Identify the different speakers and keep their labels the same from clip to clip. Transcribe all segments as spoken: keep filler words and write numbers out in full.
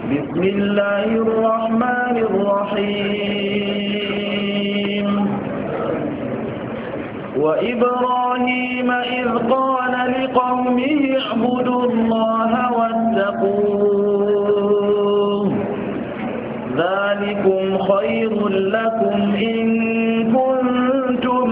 Speaker 1: بسم الله الرحمن الرحيم وإبراهيم إذ قال لقومه اعبدوا الله واتقوه ذلكم خير لكم إن كنتم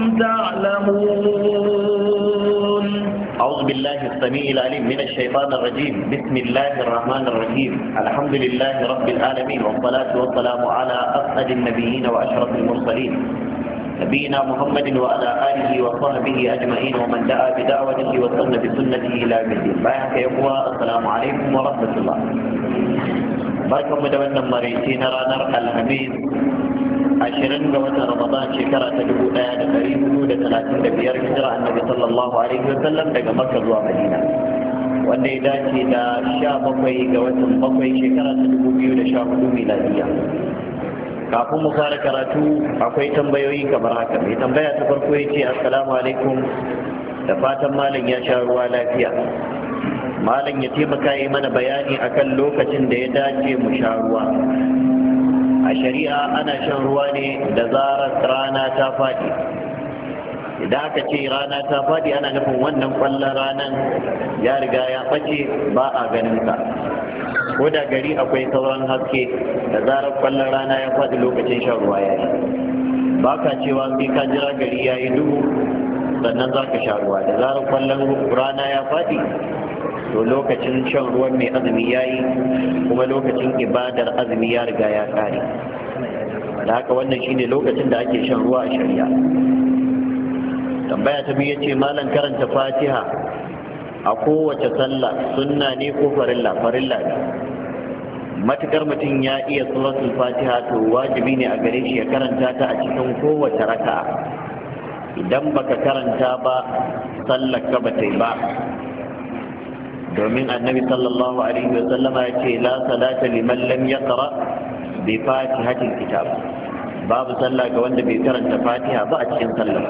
Speaker 1: تعلمون.
Speaker 2: أعوذ بالله السميع العليم من الشيطان الرجيم. بسم الله الرحمن الرحيم. الحمد لله رب العالمين والصلاة والسلام على أسعد النبيين وأشرف المرسلين نبينا محمد وعلى آله وصحبه أجمعين ومن دعا بدعوته وسن بسنته إلى يوم الدين. بايعك يا أخوة السلام عليكم ورحمة الله. barkan mu da wannan maraice na ranar alhamis ashirin ga watan ramadan shekara ta dubu ɗaya da ɗari hudu da talatin da biyar hijira annabi sallallahu alaihi wa sallam daga makka zuwa madina wanda ya dace da sha bakwai ga watan bakwai shekara ta dubu biyu da sha hudu miladiya. Kafin mu fara karatu akwai tambayoyi kamar haka. Mai tambaya ta farko ya ce assalamu alaikum, da fatan malam ya sha ruwa lafiya. Malam ya taimaka yi mana bayani akan lokacin da ya dace mu sha ruwa. A shari'a ana shan ruwa ne da zarar rana ta faɗi. Idan aka ce rana ta faɗi ana nufin wannan kwallon ranar ya riga ya ɓace ba a ganin sa. Ko da gari akwai sauran haske, da zarar kwallon rana ya faɗi lokacin shan ruwa ya yi. Ba ka cewa sai ka jira gari ya yi duhu sannan za ka sha ruwa. Da zarar kwallon rana ya faɗi to lokacin shan ruwan mai azumi ya yi, kuma lokacin ibadar azumi ya riga ya ƙare. Da haka wannan shine lokacin da ake shan ruwa a shari'a. Tambaya ta biyu ce malam karanta fatiha a kowace sallah sunna ne ko farilla? Farilla ne. Matukar mutum ya iya suratul fatiha to wajibi ne a gare shi ya karanta ta a cikin kowace raka'a. Idan baka karanta ba sallar ka ba ta yi ba, domin annabi sallallahu alaihi wa sallama ya ce la salata liman lam yaqra bi fatihatil kitab. Babu sallah ga wanda bai karanta fatiha ba a cikin sallar.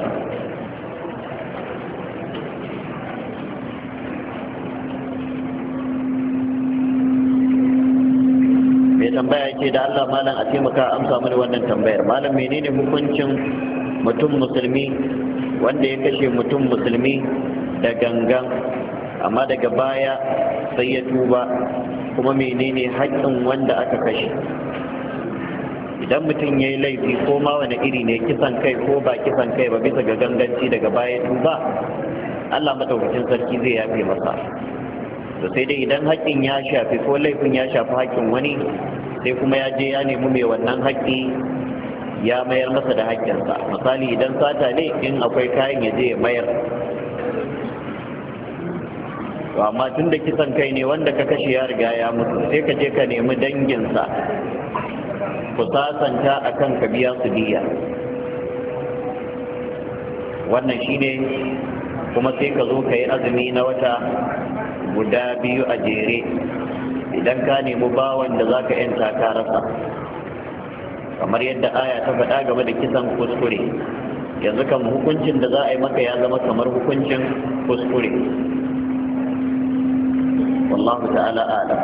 Speaker 2: Tambaya ce da Allah malam a taimaka amsa mini wannan tambayar. Malam menene hukuncin mutum musulmi wanda ya kashe mutum musulmi da gangan amma daga baya sai ya tuba, kuma menene haƙƙin wanda aka kashe? Idan mutum ya yi laifi ko ma wani iri ne, kisan kai ko ba kisan kai ba, bisa ga ganganci daga baya tuba, Allah madaukakin sarki zai yafe masa. To sai dai idan haƙƙin ya shafi ko laifin ya shafi haƙƙin wani, sai kuma ya je ya nemi mai wannan haƙƙi ya mayar masa da haƙƙinsa. Misali idan sata ne, in akwai kayan ya je ya mayar. To amma tun da kisan kai ne wanda ka kashe ya riga ya mutu, sai ka je ka nemi danginsa ku sasanta akan ka biya su diya. Wannan shine, kuma sai ka zo ka yi azumi na wata guda biyu a jere idan ka nemi bawan da za ka yanta ka rasa, kamar yadda aya ta faɗa game da kisan kuskure. Yanzu kan hukuncin da za a yi maka ya zama kamar hukuncin kuskure. wallahu ta'ala a'lam.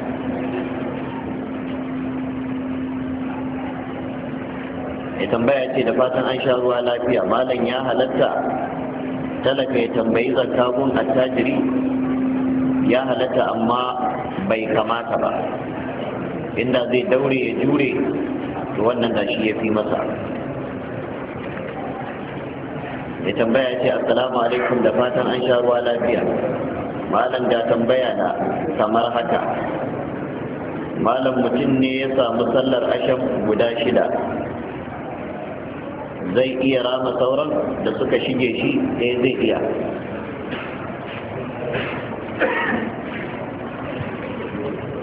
Speaker 2: Ya tambaya ce da fatan an sha ruwa lafiya. Malam ya halatta talaka ya tambayi zakka gun attajiri? Ya halatta amma bai kamata ba. Inda zai daure ya jure to wannan da shi ya fi masa. Ya tambaya ce assalamu alaikum, da fatan an sha ruwa lafiya. Malam ga tambaya na kamar haka. Malam mutum ne ya samu sallar asham guda shida, zai iya rama sauran da suka shige shi? Eh zai iya.